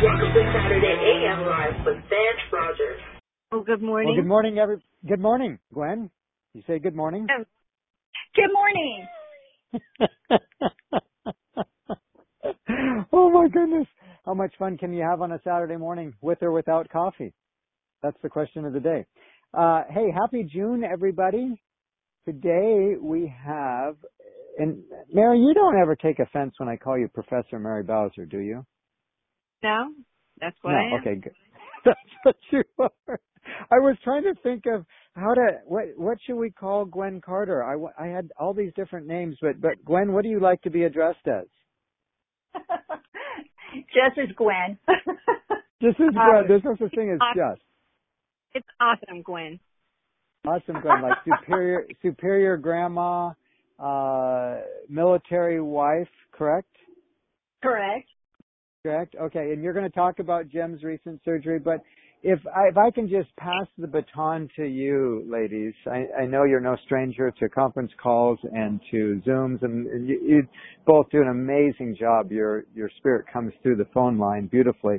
Welcome to Saturday AM Live with Vance Rogers. Oh, good morning. Well, good morning, Gwen. You say good morning? Oh, good morning. Oh, my goodness. How much fun can you have on a Saturday morning with or without coffee? That's the question of the day. Hey, happy June, everybody. Today we have, and Mary, you don't ever take offense when I call you Professor Mary Bowser, do you? No, that's what I am. Okay, good. That's what you are. I was trying to think of what should we call Gwen Carter? I had all these different names, but Gwen, what do you like to be addressed as? Just as Gwen. This is Gwen. There's no such thing as just. It's awesome, Gwen. Awesome, Gwen. Like superior grandma, military wife, correct? Correct. Correct. Okay, and you're going to talk about Jem's recent surgery, but if I can just pass the baton to you, ladies, I know you're no stranger to conference calls and to Zooms, and you both do an amazing job. Your spirit comes through the phone line beautifully.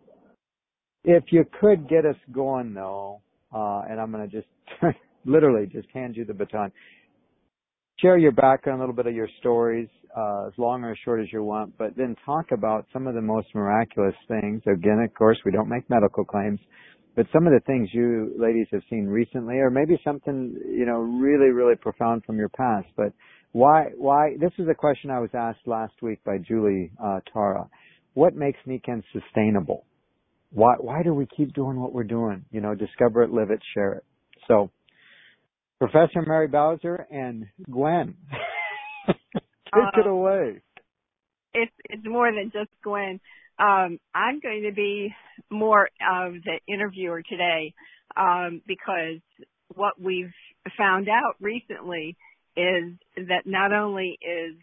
If you could get us going, though, and I'm going to just literally just hand you the baton. Share your background, a little bit of your stories, as long or as short as you want, but then talk about some of the most miraculous things. Again, of course, we don't make medical claims, but some of the things you ladies have seen recently, or maybe something, really, really profound from your past. But why, this is a question I was asked last week by Julie Tara. What makes Nikken sustainable? Why do we keep doing what we're doing? Discover it, live it, share it. So, Professor Mary Bowser and Gwen, take it away. It's more than just Gwen. I'm going to be more of the interviewer today because what we've found out recently is that not only is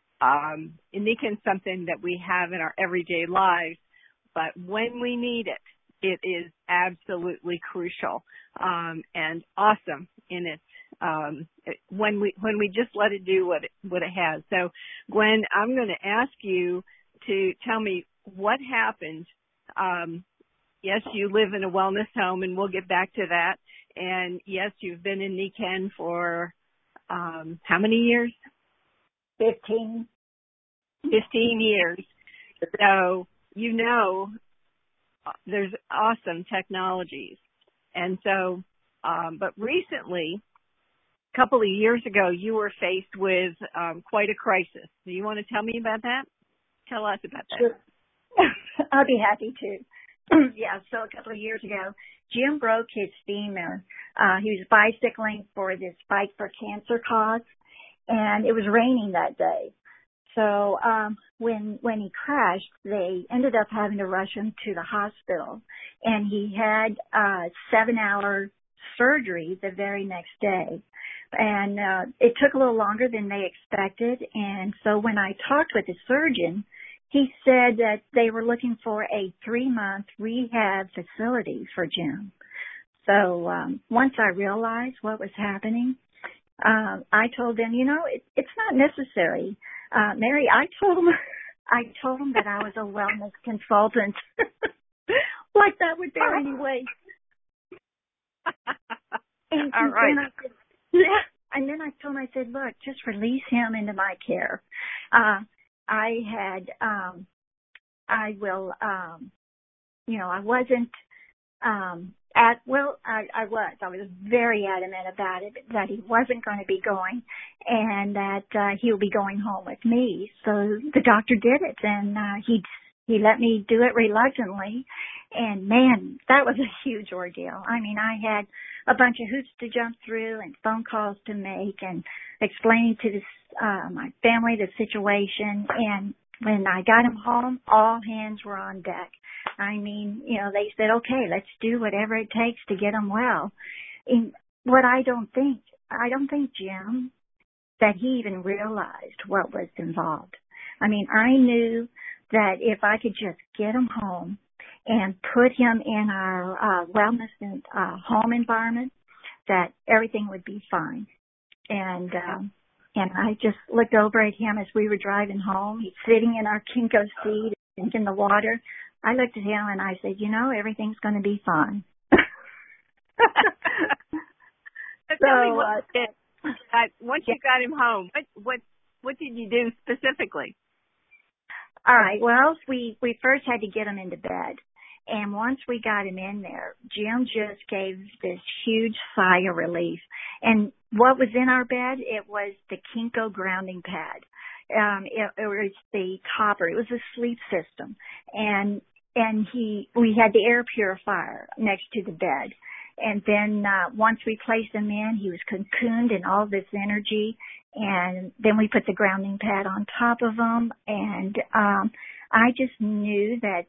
Nikken something that we have in our everyday lives, but when we need it, it is absolutely crucial and awesome in its when we just let it do what it has. So, Gwen, I'm going to ask you to tell me what happened. Yes, you live in a wellness home, and we'll get back to that. And yes, you've been in Nikken for how many years? 15. 15 years. So there's awesome technologies. And so, but recently, a couple of years ago, you were faced with quite a crisis. Do you want to tell me about that? Tell us about that. Sure. I'll be happy to. Yeah, so a couple of years ago, Jim broke his femur. He was bicycling for this Bike for Cancer cause, and it was raining that day. So when he crashed, they ended up having to rush him to the hospital, and he had a 7-hour surgery the very next day. And it took a little longer than they expected. And so when I talked with the surgeon, he said that they were looking for a 3-month rehab facility for Jim. So once I realized what was happening, I told them, it's not necessary. Mary, I told him that I was a wellness consultant. Like that would bear any weight. All right. Yeah. And then I told him, I said, look, just release him into my care. I wasn't, I was very adamant about it, that he wasn't going to be going and that, he'll be going home with me. So the doctor did it, and, he let me do it reluctantly. And man, that was a huge ordeal. I mean, I had a bunch of hoops to jump through and phone calls to make and explaining to my family the situation. And when I got him home, all hands were on deck. I mean, they said, okay, let's do whatever it takes to get him well. And what I don't think, Jim, that he even realized what was involved. I mean, I knew that if I could just get him home and put him in our wellness and home environment, that everything would be fine. And I just looked over at him as we were driving home. He's sitting in our Kinko seat, drinking the water. I looked at him and I said, everything's going to be fine. Tell me once you got him home, what did you do specifically? All right. Well, we first had to get him into bed. And once we got him in there, Jim just gave this huge sigh of relief. And what was in our bed? It was the Kinko grounding pad. It was the copper. It was a sleep system. And we had the air purifier next to the bed. And then once we placed him in, he was cocooned in all this energy. And then we put the grounding pad on top of him. And I just knew that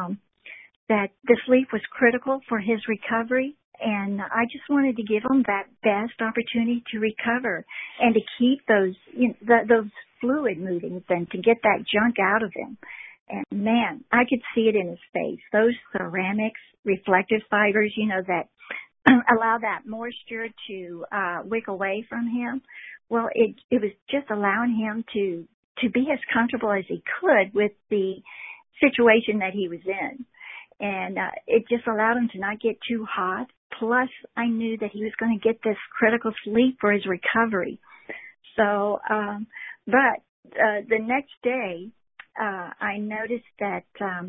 the sleep was critical for his recovery. And I just wanted to give him that best opportunity to recover and to keep those fluid moving and to get that junk out of him. And man, I could see it in his face. Those ceramics, reflective fibers, that allow that moisture to wick away from him. Well, it was just allowing him to be as comfortable as he could with the situation that he was in. And it just allowed him to not get too hot. Plus, I knew that he was going to get this critical sleep for his recovery. So, but the next day, I noticed that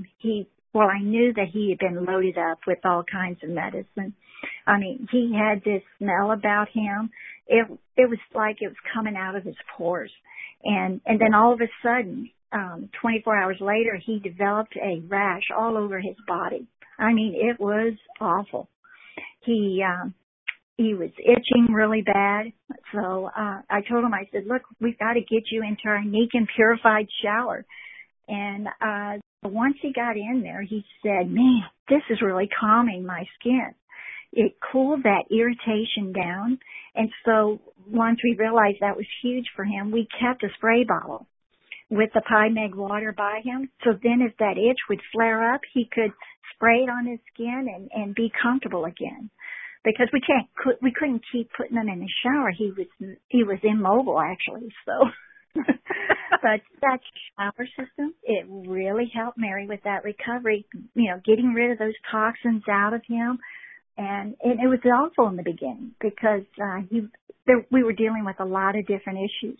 I knew that he had been loaded up with all kinds of medicine. I mean, he had this smell about him. It was like it was coming out of his pores. And then all of a sudden, 24 hours later, he developed a rash all over his body. I mean, it was awful. He was itching really bad. So, I told him, I said, look, we've got to get you into our Nikken purified shower. And, once he got in there, he said, man, this is really calming my skin. It cooled that irritation down. And so once we realized that was huge for him, we kept a spray bottle with the Pymed water by him. So then if that itch would flare up, he could spray it on his skin and be comfortable again. Because we couldn't keep putting him in the shower. He was immobile actually. So, but that shower system, it really helped Mary with that recovery, getting rid of those toxins out of him. And it was awful in the beginning because we were dealing with a lot of different issues.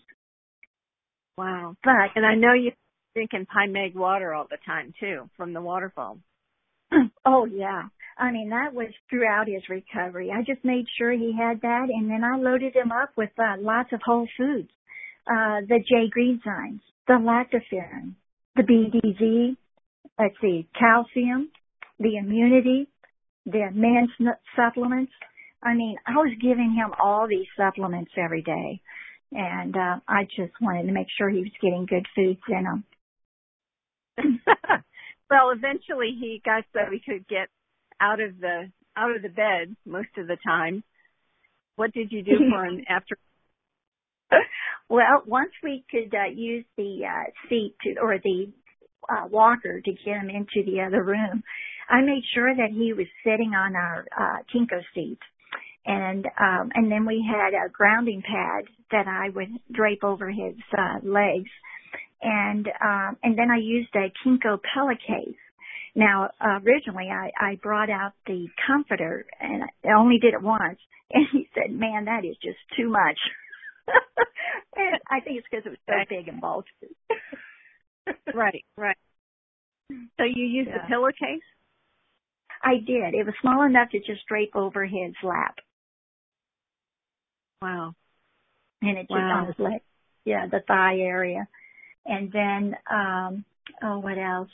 Wow. And I know you're drinking Pymed water all the time, too, from the waterfall. Oh, yeah. I mean, that was throughout his recovery. I just made sure he had that, and then I loaded him up with lots of whole foods, the J Greenzymes, the lactoferrin, the BDZ, calcium, the immunity, the men's supplements. I mean, I was giving him all these supplements every day, and I just wanted to make sure he was getting good foods in them. Well, eventually he got so he could get out of the bed most of the time. What did you do for him after? Well, once we could use the seat or the walker to get him into the other room, I made sure that he was sitting on our Kinko seat. And then we had a grounding pad that I would drape over his legs. And then I used a Kinko pillowcase. Now, originally I brought out the comforter and I only did it once. And he said, man, that is just too much. And I think it's because it was so big and bulky. Right. So you used a pillowcase? I did. It was small enough to just drape over his lap. Wow. And it just on his leg. Yeah, the thigh area. And then, what else?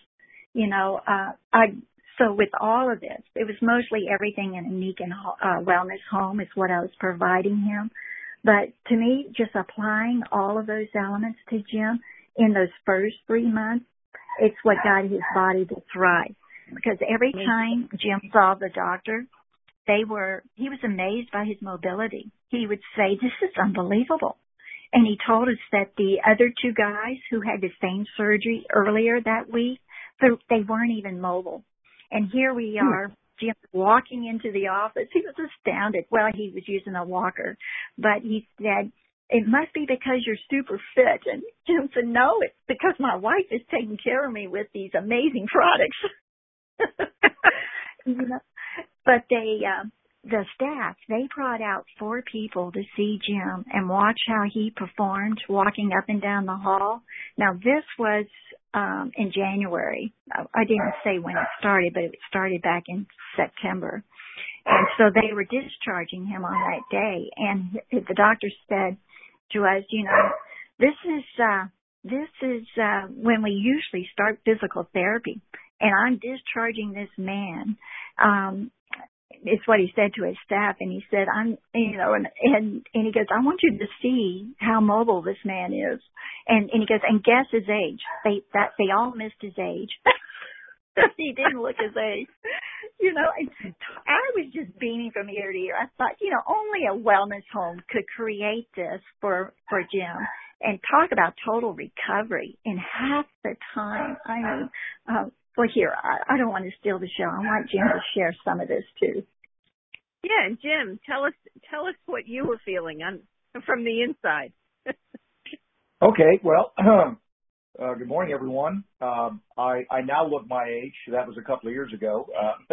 So with all of this, it was mostly everything in a Nikken wellness home is what I was providing him. But to me, just applying all of those elements to Jim in those first 3 months, it's what got his body to thrive. Because every time Jim saw the doctor, he was amazed by his mobility. He would say, this is unbelievable. And he told us that the other two guys who had the same surgery earlier that week, they weren't even mobile. And here we are, Jim walking into the office. He was astounded. Well, he was using a walker. But he said, it must be because you're super fit. And Jim said, no, it's because my wife is taking care of me with these amazing products. You know, but the staff, they brought out 4 people to see Jim and watch how he performed walking up and down the hall. Now, this was in January. I didn't say when it started, but it started back in September. And so they were discharging him on that day. And the doctor said to us, you know, this is when we usually start physical therapy. And I'm discharging this man. It's what he said to his staff. And he said, and he goes, I want you to see how mobile this man is. And he goes, and guess his age. They all missed his age. He didn't look his age. You know, I was just beaming from ear to ear. I thought, you know, only a wellness home could create this for Jim and talk about total recovery in half the time. I mean, well, here, I don't want to steal the show. I want Jim to share some of this too. Yeah, and Jim, tell us what you were feeling from the inside. Okay, well, good morning, everyone. I now look my age. That was a couple of years ago.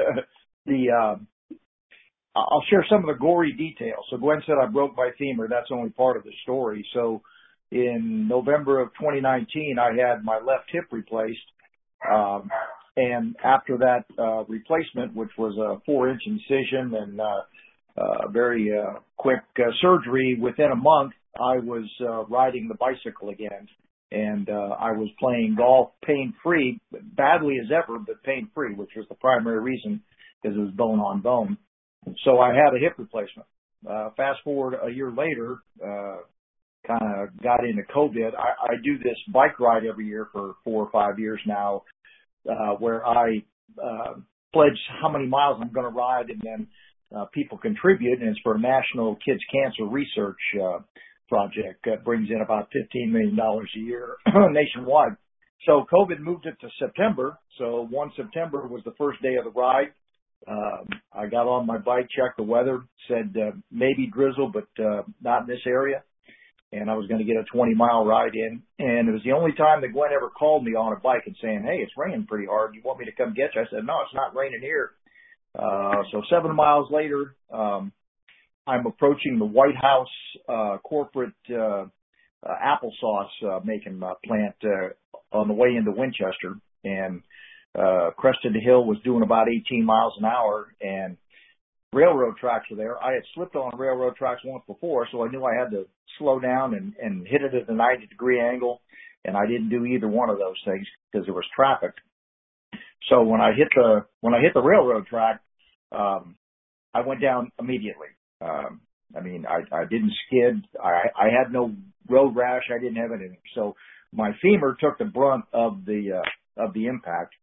I'll share some of the gory details. So Gwen said I broke my femur. That's only part of the story. So in November of 2019, I had my left hip replaced. And after that replacement, which was a 4-inch incision and very quick surgery, within a month, I was riding the bicycle again. And I was playing golf pain-free, badly as ever, but pain-free, which was the primary reason, because it was bone on bone. So I had a hip replacement. Fast forward a year later, kind of got into COVID. I do this bike ride every year for 4 or 5 years now, where I pledge how many miles I'm going to ride, and then people contribute, and it's for a National Kids Cancer Research project that brings in about $15 million a year nationwide. So COVID moved it to September. So 1 September was the first day of the ride. I got on my bike, checked the weather, said maybe drizzle, but not in this area. And I was going to get a 20-mile ride in. And it was the only time that Gwen ever called me on a bike and saying, hey, it's raining pretty hard. You want me to come get you? I said, no, it's not raining here. So 7 miles later, I'm approaching the White House corporate applesauce making plant on the way into Winchester. And Crested Hill was doing about 18 miles an hour, and railroad tracks were there. I had slipped on railroad tracks once before, so I knew I had to slow down and hit it at a 90-degree angle, and I didn't do either one of those things because there was traffic. So when I hit the railroad track, I went down immediately. I mean, I didn't skid. I had no road rash. I didn't have anything. So my femur took the brunt of the impact.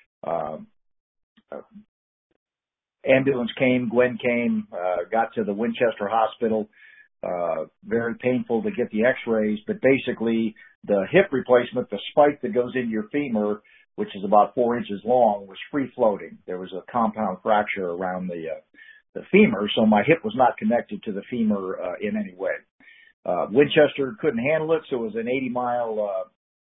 Ambulance came, Gwen came, got to the Winchester Hospital. Very painful to get the x-rays, but basically the hip replacement, the spike that goes into your femur, which is about 4 inches long, was free floating. There was a compound fracture around the femur, so my hip was not connected to the femur in any way. Winchester couldn't handle it, so it was an 80-mile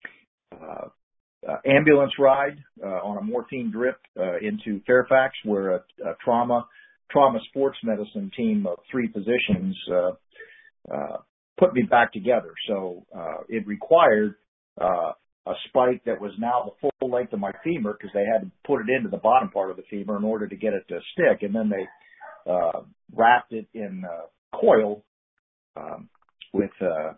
ambulance ride on a morphine drip into Fairfax, where a trauma sports medicine team of 3 physicians put me back together. So it required a spike that was now the full length of my femur, because they had to put it into the bottom part of the femur in order to get it to stick, and then they wrapped it in coil with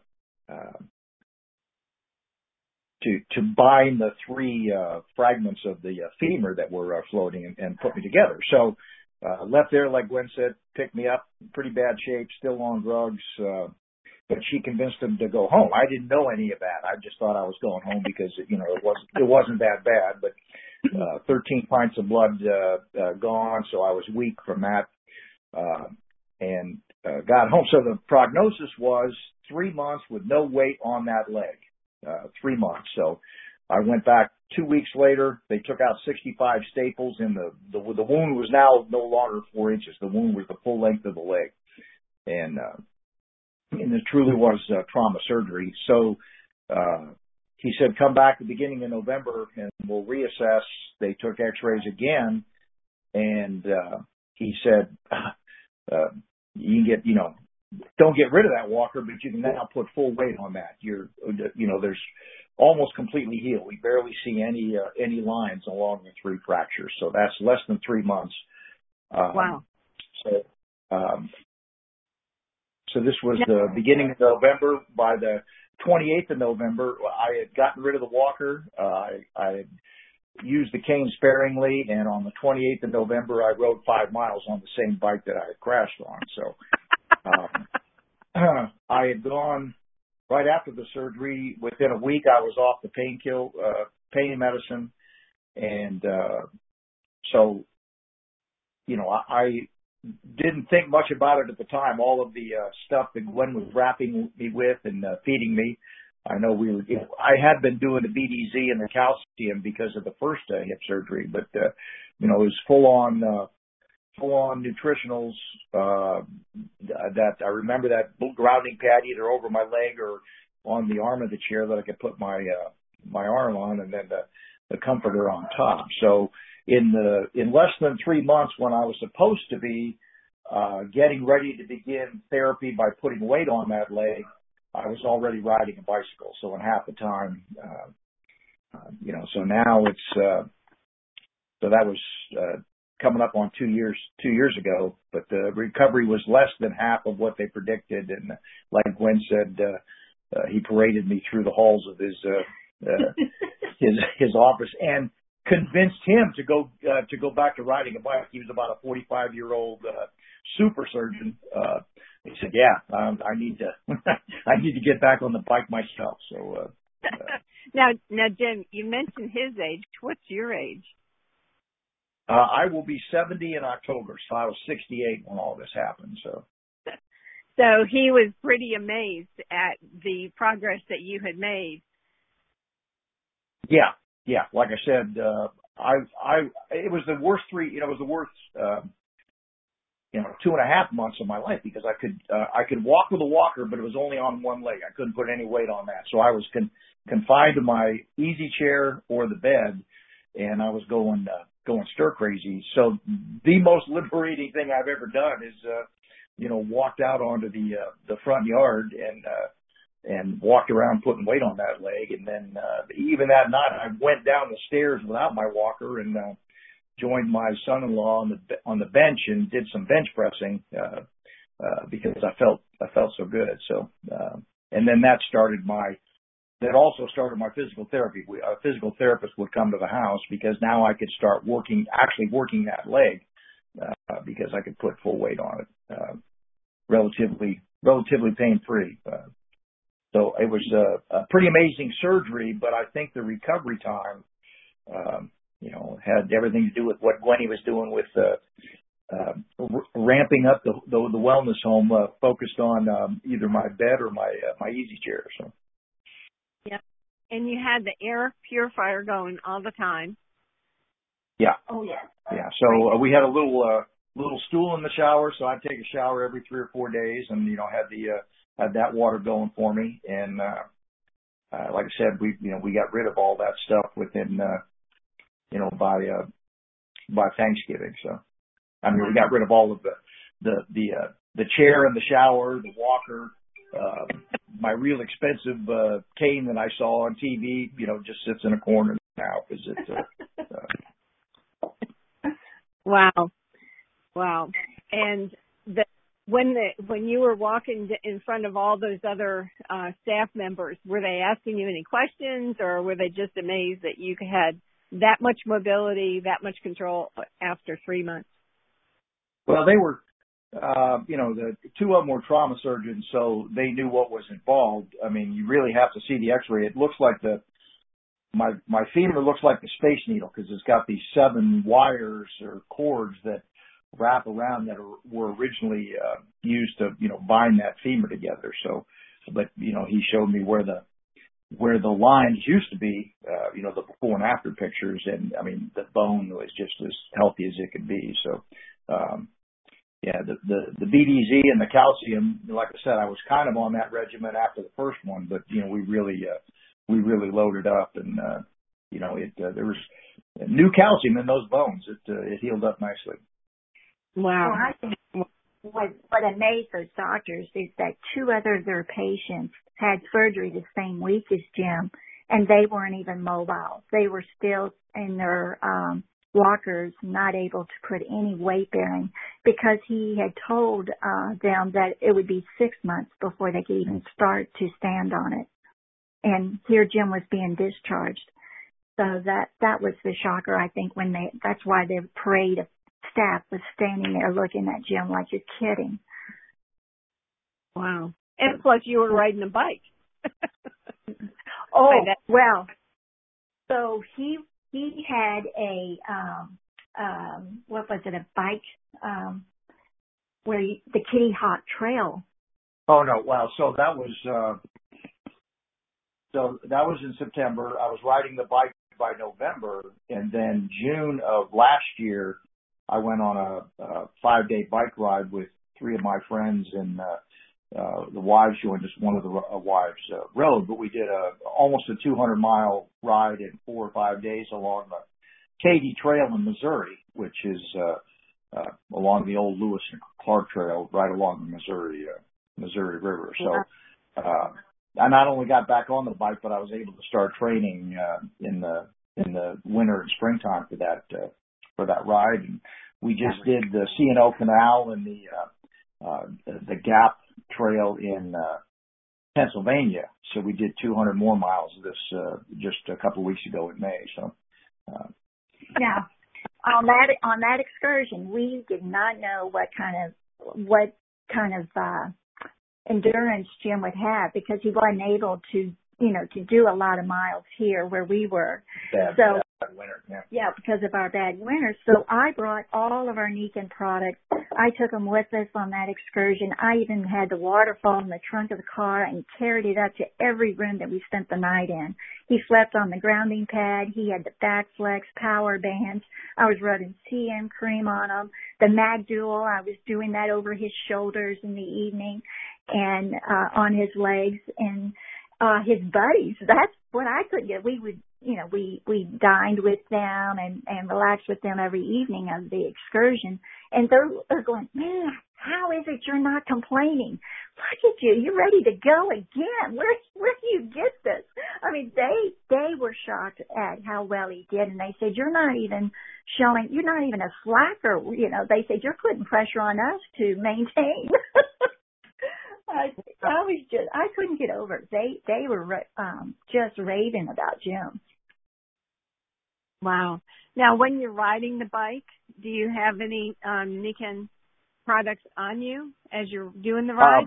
to bind the 3 fragments of the femur that were floating and put me together. So left there, like Gwen said, picked me up, pretty bad shape, still on drugs, but she convinced him to go home. I didn't know any of that. I just thought I was going home because, you know, it wasn't that bad, but 13 pints of blood gone, so I was weak from that, and got home. So the prognosis was 3 months with no weight on that leg. 3 months. So I went back 2 weeks later. They took out 65 staples, and the wound was now no longer 4 inches. The wound was the full length of the leg, and it truly was trauma surgery. So he said, come back at the beginning of November and we'll reassess. They took x-rays again, and he said, you can get, don't get rid of that walker, but you can now put full weight on that. There's almost completely healed. We barely see any lines along the 3 fractures. So that's less than 3 months. Wow. So this was the beginning of November. By the 28th of November, I had gotten rid of the walker. I had used the cane sparingly, and on the 28th of November, I rode 5 miles on the same bike that I had crashed on. So I had gone right after the surgery. Within a week, I was off the pain medicine, and so I didn't think much about it at the time. All of the stuff that Gwen was wrapping me with and feeding me. I know I had been doing the BDZ and the calcium because of the first hip surgery, but it was full on nutritionals. That I remember that grounding pad either over my leg or on the arm of the chair that I could put my arm on, and then the comforter on top. So in less than 3 months, when I was supposed to be getting ready to begin therapy by putting weight on that leg, I was already riding a bicycle. So in half the time, so now it's so that was coming up on 2 years ago, but the recovery was less than half of what they predicted. And like Gwen said, he paraded me through the halls of his office and convinced him to go back to riding a bike. He was about a 45-year-old super surgeon. He said, "Yeah, I need to I need to get back on the bike myself." So now, Jim, you mentioned his age. What's your age? I will be 70 in October, so I was 68 when all this happened. So he was pretty amazed at the progress that you had made. Yeah. Like I said, it was the worst it was the worst 2.5 months of my life, because I could walk with a walker, but it was only on one leg. I couldn't put any weight on that, so I was confined to my easy chair or the bed, and I was going stir crazy. So the most liberating thing I've ever done is walked out onto the front yard and walked around putting weight on that leg. And then even that night, I went down the stairs without my walker and joined my son-in-law on the bench and did some bench pressing because I felt so good. So and then that also started my physical therapy. A physical therapist would come to the house because now I could start working that leg because I could put full weight on it, relatively pain-free. So it was a pretty amazing surgery, but I think the recovery time, had everything to do with what Gwenny was doing with ramping up the wellness home, focused on either my bed or my easy chair. So. Yeah, and you had the air purifier going all the time. Yeah. Oh yeah. Yeah. So we had a little stool in the shower, so I'd take a shower every 3 or 4 days, and had that water going for me. And like I said, we got rid of all that stuff within by Thanksgiving. So we got rid of all of the chair and the shower, the walker, my real expensive cane that I saw on TV. Just sits in a corner now because it's. Wow. And when you were walking in front of all those other staff members, were they asking you any questions, or were they just amazed that you had that much mobility, that much control after 3 months? Well, they were, the 2 of them were trauma surgeons, so they knew what was involved. I mean, you really have to see the x-ray. It looks like my femur looks like the Space Needle because it's got these 7 wires or cords that wrap around that were originally used to bind that femur together. So, but he showed me where the lines used to be, the before and after pictures, and I mean the bone was just as healthy as it could be. So the BDZ and the calcium, like I said, I was kind of on that regimen after the first one, but we really we really loaded up, and there was new calcium in those bones. It healed up nicely. Wow. Well, I think what amazed those doctors is that two other of their patients had surgery the same week as Jim, and they weren't even mobile. They were still in their walkers, not able to put any weight bearing, because he had told them that it would be 6 months before they could even start to stand on it. And here Jim was being discharged. So that was the shocker, I think, that's why the parade of staff was standing there looking at Jim like, you're kidding. Wow. And plus you were riding a bike. Oh, well, so he had a, what was it, a bike, the Kitty Hawk Trail. Oh no. Wow. So that was in September. I was riding the bike by November, and then June of last year, I went on a 5-day bike ride with 3 of my friends, and the wives joined us. One of the wives rode, but we did almost a 200-mile ride in 4 or 5 days along the Katy Trail in Missouri, which is along the old Lewis and Clark Trail, right along the Missouri River. So I not only got back on the bike, but I was able to start training in the winter and springtime for that ride. And we just did the C&O Canal and the Gap Trail in Pennsylvania. So we did 200 more miles of this just a couple of weeks ago in May. So now on that excursion, we did not know what kind of endurance Jim would have, because he wasn't able to do a lot of miles here where we were. Bad winter. Yeah, because of our bad winter. So I brought all of our Nikken products. I took them with us on that excursion. I even had the waterfall in the trunk of the car and carried it up to every room that we spent the night in. He slept on the grounding pad. He had the Backflex power bands. I was rubbing CM cream on him. The Mag Dual, I was doing that over his shoulders in the evening and on his legs. And his buddies, that's what I couldn't get. We would, we dined with them and relaxed with them every evening of the excursion. And they're going, man, how is it you're not complaining? Look at you. You're ready to go again. Where do you get this? I mean, they were shocked at how well he did. And they said, you're not even a slacker. They said, you're putting pressure on us to maintain. I couldn't get over it. They were just raving about Jim. Wow. Now, when you're riding the bike, do you have any Nikken products on you as you're doing the ride?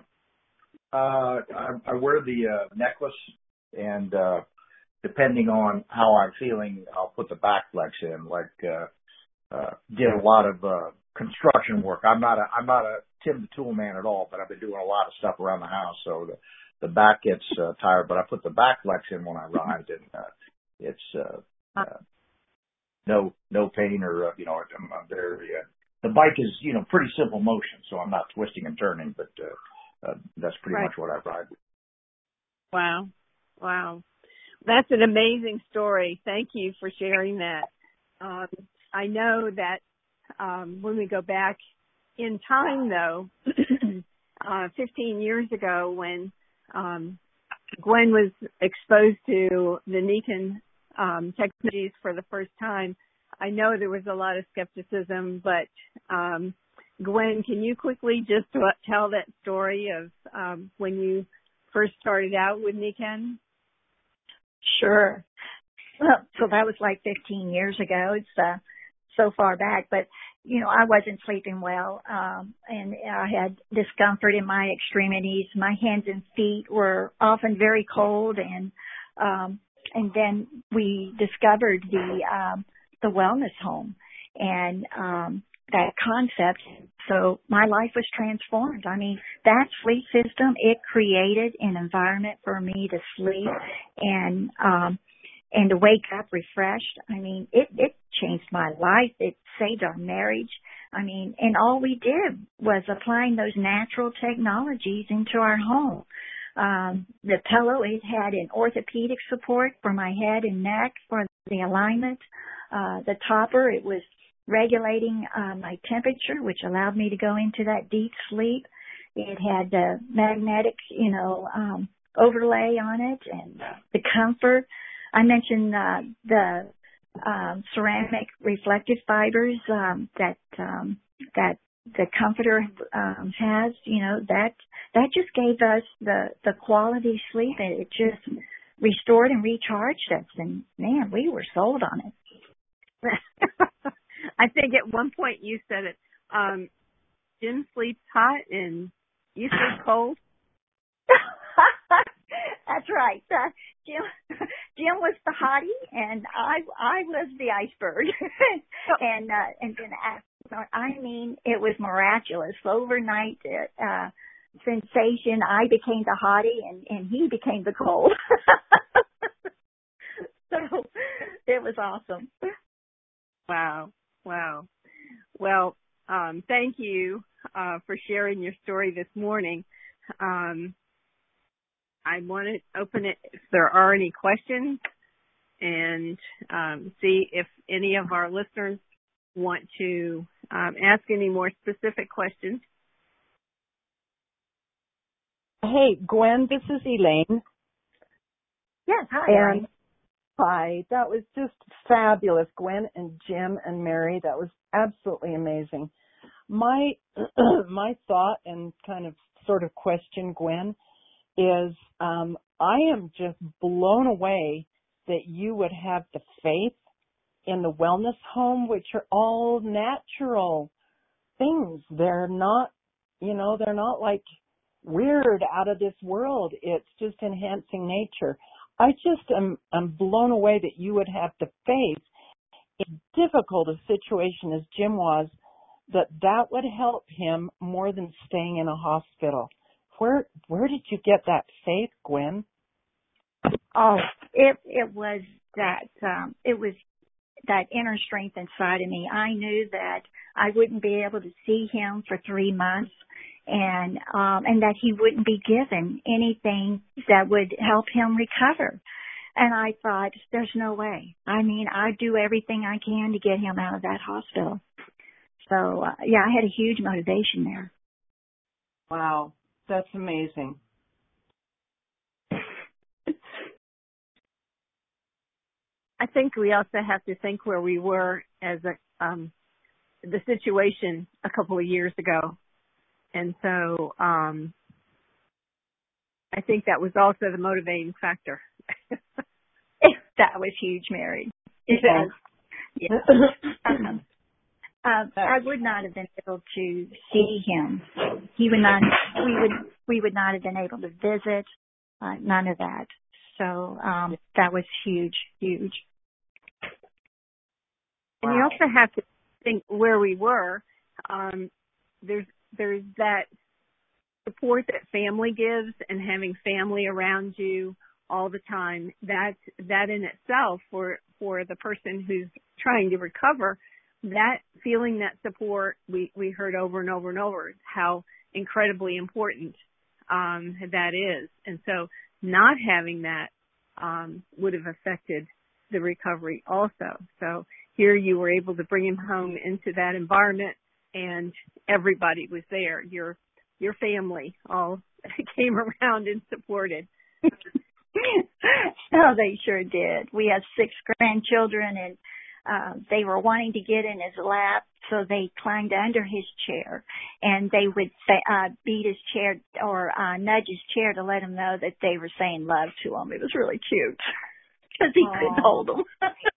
I wear the necklace, and depending on how I'm feeling, I'll put the Backflex in. Like did a lot of construction work. I'm not a Tim the Tool Man at all, but I've been doing a lot of stuff around the house, so the back gets tired. But I put the Backflex in when I ride, and it's no pain or I'm very. The bike is pretty simple motion, so I'm not twisting and turning, but that's pretty much what I ride with. Wow, that's an amazing story. Thank you for sharing that. I know that when we go back in time, though, 15 years ago when Gwen was exposed to the Nikken technologies for the first time, I know there was a lot of skepticism, but Gwen, can you quickly just tell that story of when you first started out with Nikken? Sure. Well, so that was like 15 years ago. It's so far back, but I wasn't sleeping well, and I had discomfort in my extremities. My hands and feet were often very cold, and then we discovered the wellness home and that concept. So my life was transformed. I mean, that sleep system, it created an environment for me to sleep and to wake up refreshed. I mean, it changed my life. It saved our marriage. I mean, and all we did was applying those natural technologies into our home. The pillow, it had an orthopedic support for my head and neck for the alignment. The topper, it was regulating my temperature, which allowed me to go into that deep sleep. It had the magnetic, overlay on it, and the comfort. I mentioned the ceramic reflective fibers that the comforter has. That just gave us the quality sleep, and it just restored and recharged us. And man, we were sold on it. I think at one point you said it. Jim sleeps hot and you sleep cold. That's right. Jim was the hottie, and I was the iceberg. and then it was miraculous. Overnight sensation. I became the hottie, and he became the cold. So it was awesome. Wow. Well, thank you for sharing your story this morning. I want to open it if there are any questions and see if any of our listeners want to ask any more specific questions. Hey, Gwen, this is Elaine. Yes, hi. And hi, that was just fabulous, Gwen and Jim and Mary. That was absolutely amazing. My thought and kind of sort of question, Gwen, is I am just blown away that you would have the faith in the wellness home, which are all natural things. They're not, they're not like weird out of this world. It's just enhancing nature. I just am blown away that you would have the faith in difficult a situation as Jim was, that would help him more than staying in a hospital. Where did you get that faith, Gwen? Oh, it was that inner strength inside of me. I knew that I wouldn't be able to see him for 3 months, and that he wouldn't be given anything that would help him recover. And I thought, there's no way. I mean, I'd do everything I can to get him out of that hospital. So, I had a huge motivation there. Wow, that's amazing. I think we also have to think where we were as the situation a couple of years ago. And so I think that was also the motivating factor. That was huge, Mary. It was. Yeah. I would not have been able to see him. He would not. We would not have been able to visit. None of that. So that was huge. And you also have to think where we were. There's that support that family gives, and having family around you all the time. That in itself, for the person who's trying to recover, that feeling that support, we heard over and over and over how incredibly important that is. And so not having that would have affected the recovery also. So here you were able to bring him home into that environment, and everybody was there. Your family all came around and supported. Oh, they sure did. We have 6 grandchildren, and they were wanting to get in his lap, so they climbed under his chair, and they would beat his chair or nudge his chair to let him know that they were saying love to him. It was really cute because he couldn't hold them.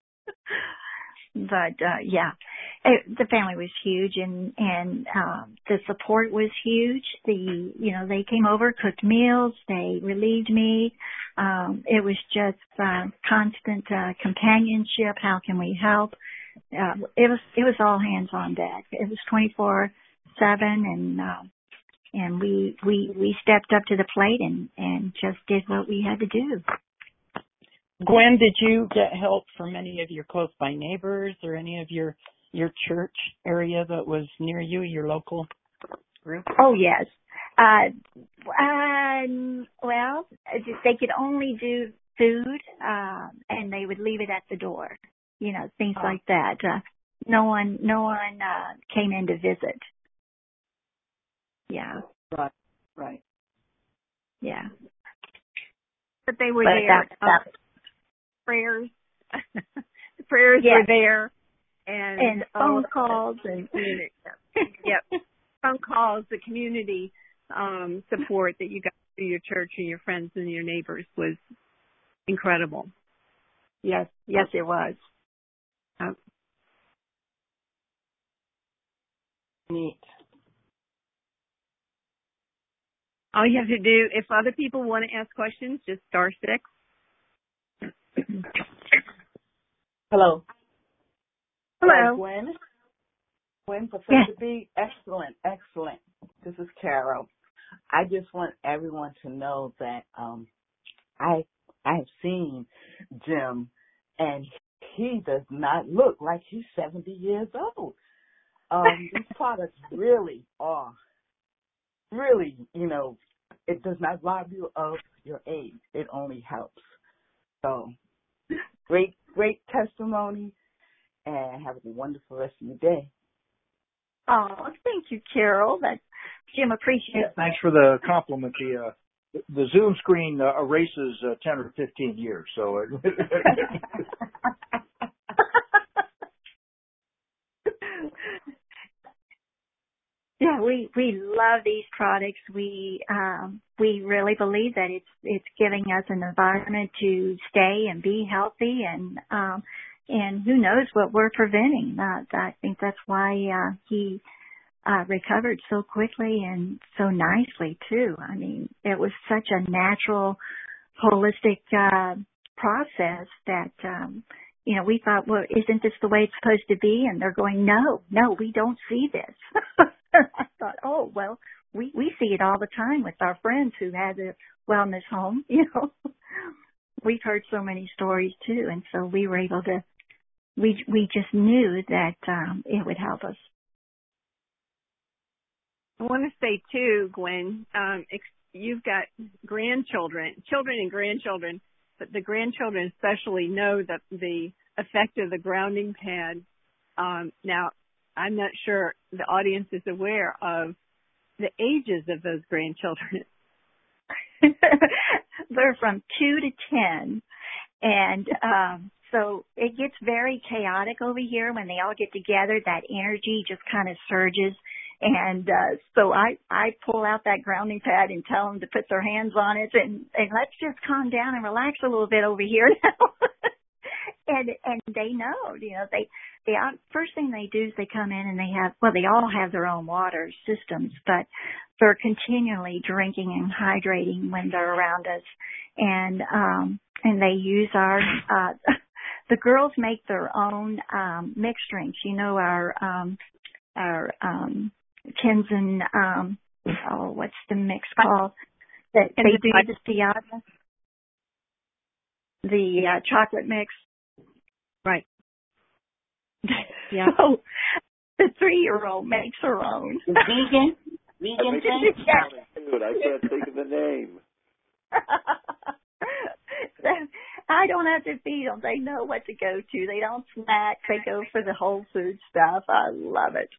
But the family was huge, and the support was huge. They came over, cooked meals, they relieved me. It was just constant companionship. How can we help? It was all hands on deck. It was 24/7, and we stepped up to the plate and just did what we had to do. Gwen, did you get help from any of your close by neighbors or any of your church area that was near you, your local group? Oh, yes. Well, they could only do food, and they would leave it at the door. Things like that. No one came in to visit. Yeah. Right. Yeah. But they were there. Prayers. The prayers were there. And phone calls and yep. Phone calls, the community support that you got through your church and your friends and your neighbors was incredible. Yes, it was. Neat. All you have to do, if other people want to ask questions, just *6. Hello. Hello. Gwen, Professor B, excellent. This is Carol. I just want everyone to know that I have seen Jim, and he does not look like he's 70 years old. These products really are, it does not rob you of your age. It only helps. So, great testimony, and have a wonderful rest of your day. Oh, thank you, Carol. Jim appreciates. Yeah, thanks for the compliment. The Zoom screen erases 10 or 15 years, so. Yeah, we love these products. We really believe that it's giving us an environment to stay and be healthy, and who knows what we're preventing. I think that's why he recovered so quickly and so nicely too. I mean, it was such a natural, holistic process that we thought, well, isn't this the way it's supposed to be? And they're going, no, we don't see this. I thought, oh, well, we see it all the time with our friends who have a wellness home. We've heard so many stories too, and so we were able to. We just knew that it would help us. I want to say too, Gwen, you've got children and grandchildren, but the grandchildren especially know that the effect of the grounding pad. Now, I'm not sure the audience is aware of the ages of those grandchildren. They're from 2 to 10, and so it gets very chaotic over here when they all get together. That energy just kind of surges. And so I pull out that grounding pad and tell them to put their hands on it and let's just calm down and relax a little bit over here now. and they know, they first thing they do is they come in and they all have their own water systems, but they're continually drinking and hydrating when they're around us. And they use our the girls make their own mixed drinks. Our Kenzen, what's the mix called? That they do the Ciaga, the chocolate mix. Right. Yeah. So the 3-year-old makes her own. The vegan thing? Yeah. Dude, I can't think of the name. I don't have to feed them. They know what to go to. They don't snack. They go for the whole food stuff. I love it.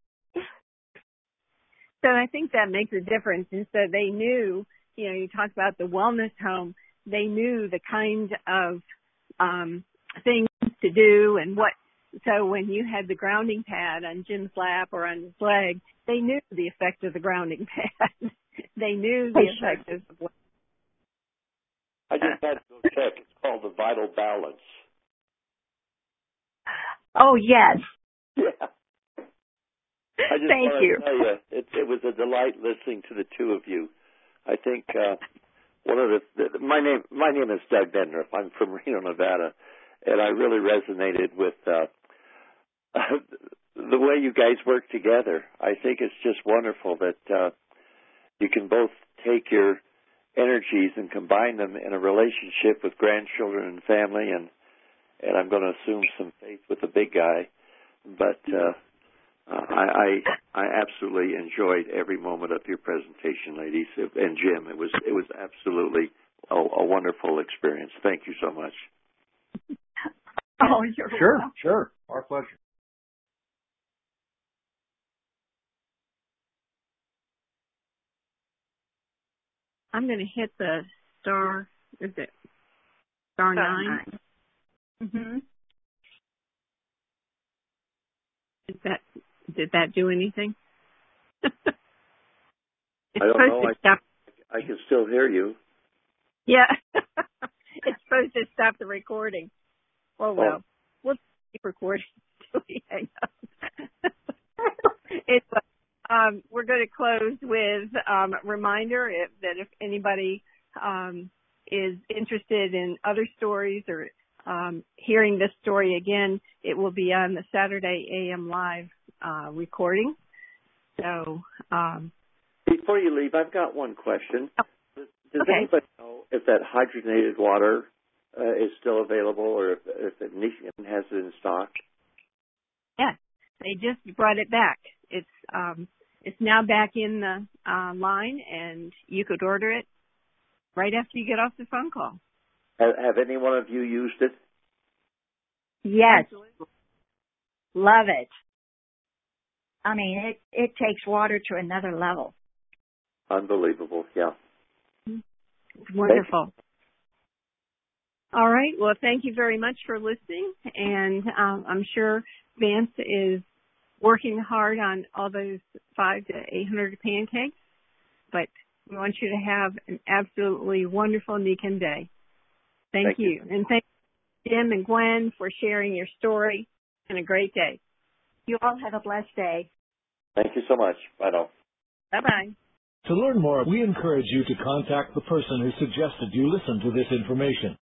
So I think that makes a difference. And so they knew, you talked about the wellness home, they knew the kind of things to do and what. So when you had the grounding pad on Jim's lap or on his leg, they knew the effect of the grounding pad. They knew the effect of what. I just had to go check. It's called the Vital Balance. Oh, yes. Yeah. I just Thank want you. to tell you, it was a delight listening to the two of you. I think one of my name is Doug Bedner. I'm from Reno, Nevada, and I really resonated with the way you guys work together. I think it's just wonderful that you can both take your energies and combine them in a relationship with grandchildren and family, and I'm going to assume some faith with the big guy, but I absolutely enjoyed every moment of your presentation, ladies, and Jim. It was absolutely a wonderful experience. Thank you so much. Oh, you're welcome. Sure. Our pleasure. I'm going to hit the star. Is it star 9? Mm-hmm. Did that do anything? It's I don't supposed know. to stop. I can still hear you. Yeah. It's supposed to stop the recording. Oh, well. We'll keep recording until we hang up. We're going to close with a reminder that if anybody is interested in other stories or hearing this story again, it will be on the Saturday AM Live recording. So, before you leave, I've got one question. Does anybody know if that hydrogenated water is still available, or if Nissan has it in stock? Yeah, they just brought it back. It's now back in the line, and you could order it right after you get off the phone call. Have any one of you used it? Yes. Love it. I mean, it takes water to another level. Unbelievable, yeah. It's wonderful. All right. Well, thank you very much for listening. And I'm sure Vance is working hard on all those 500 to 800 pancakes. But we want you to have an absolutely wonderful Nikan Day. Thank you. And thank Jim and Gwen for sharing your story. And a great day. You all have a blessed day. Thank you so much. Bye now. Bye-bye. To learn more, we encourage you to contact the person who suggested you listen to this information.